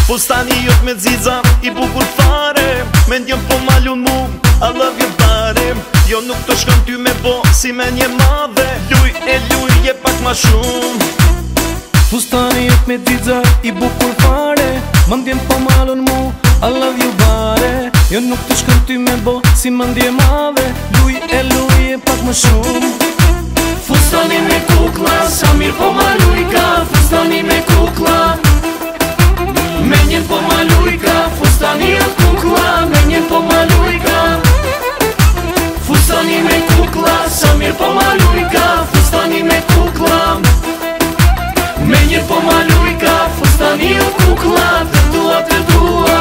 Fustani jot me ziza i bukur fare, mendjen po malun mu, I love you bare. Jo nuk të shkon ty me bo si me një madhe, luj e luj je pak ma shumë. Fustani jot me ziza i bukur fare, mendjen po malun mu, I love you bare. Jo nuk të shkon ty me bo si me një madhe, luj e luj je pak ma shumë. Fustani me kukla, sa mirë po ma lujka. Fustani me kukla, menjen po ma lujka. Fustani e kukla, menjen po ma lujka. Fustani me kukla, sa mirë po ma lujka. Fustani me kukla, menjen po ma lujka. Fustani e kukla, të dua, të dua.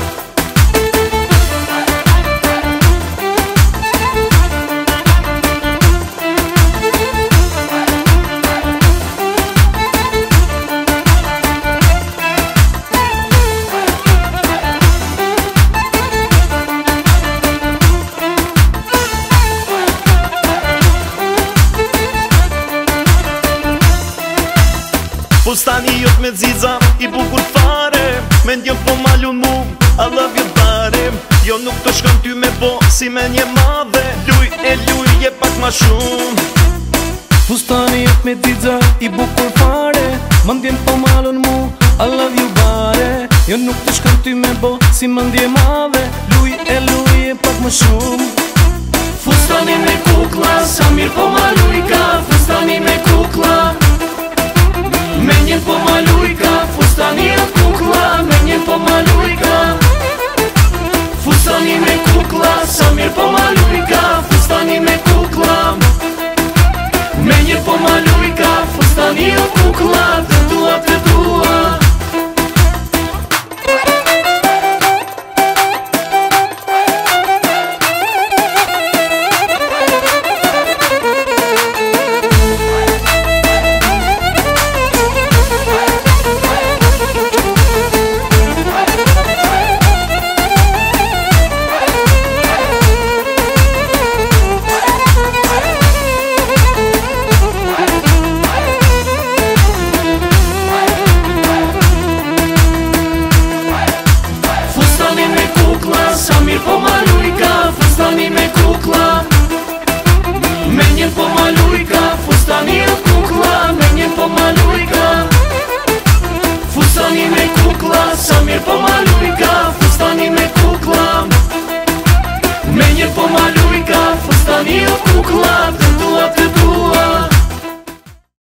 Fustani jot me ziza i bukur fare, mendjen po malun mu, I love you bare. Jo nuk të shkon ty me bo si me një madhe, luj e luj je pak ma shumë. Fustani jot me ziza i bukur fare, mendjen po malun mu, I love you bare. Jo nuk të shkon ty me bo si me një madhe, luj e luj je pak ma shumë. Fustani me kukla, sa mirë po ma lujka. Fustani me kukla, menjen po ma lujka. Fustani e kukla, menjen po ma lujka. Fustani me kukla, sa mirë po ma lujka. Fustani me kukla, menjen po ma lujka. Fustani e kukla, të dua, të dua. Sa mirë po ma lujka. Fustani me kukla, menjen po ma lujka. Fustani e kukla, menjen po ma lujka. Fustani me kukla, sa mirë po ma lujka. Fustani me kukla, menjen po ma lujka. Fustani e kukla.